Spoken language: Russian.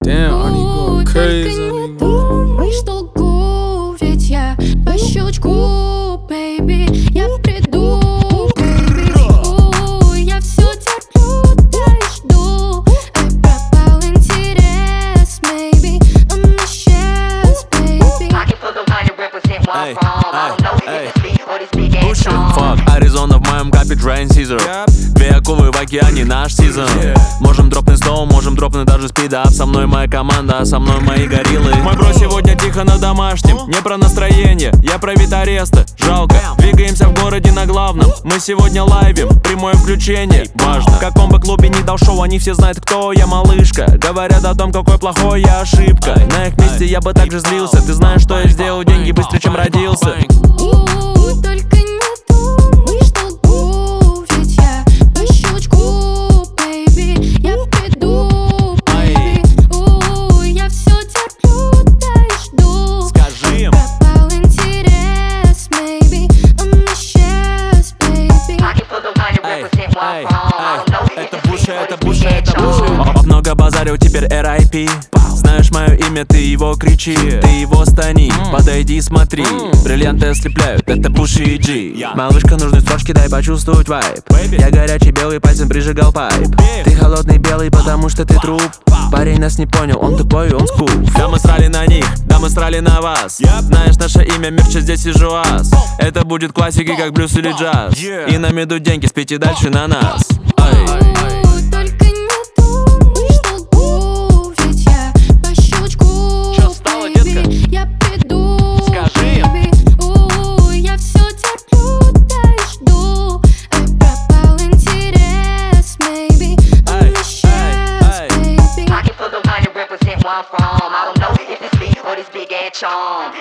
Damn, Arnie going crazy. Только не думай, что лгу, ведь я по щелчку, baby, я приду, baby. Я все терплю, да и жду. Пропал интерес, maybe, он исчез, baby. Fuck, Аризона в моем капе, Drain Caesar. Две акулы в океане, наш сезон. Можем дропнуть стол, можем дропнуть даже спидап. Со мной моя команда, а со мной мои гориллы. Мой бро сегодня тихо на домашнем. Не про настроение, я про вид ареста. Жалко, двигаемся в городе на главном. Мы сегодня лайвим, прямое включение. Важно, в каком бы клубе ни дал шоу, они все знают, кто я, малышка. Говорят о том, какой плохой я ошибка. На их месте я бы также злился. Ты знаешь, что я сделал деньги быстрее, чем родился. Только не думай, что лгу, ведь я по щелчку, baby, я приду, baby. Я все терплю, да и жду. Скажи им. Пропал интерес, maybe, он исчез, baby. Это Буша, это Буша, это Буша. Много базарил, теперь RIP. Знаешь мое имя, ты его кричи, ты его стани. Подойди, смотри, бриллианты ослепляют, это Буши и G. Малышка, нужны строчки, дай почувствовать вайб. Я горячий белый, пальцем прижигал пайп. Ты холодный белый, потому что ты труп. Парень нас не понял, он тупой, он скуп. Да мы срали на них, да мы срали на вас. Знаешь наше имя, мир, что здесь сижу ас. Это будет классики, как блюз или джаз. И нам идут деньги, спите дальше на нас. Только не думай, что лгу, ведь я по щелчку, baby, я приду, baby. Я все терплю, да и жду. Пропал интерес, maybe, он исчез, baby. Pocket full of wine to represent where I'm from. I don't know if it's beef or this big ass charm.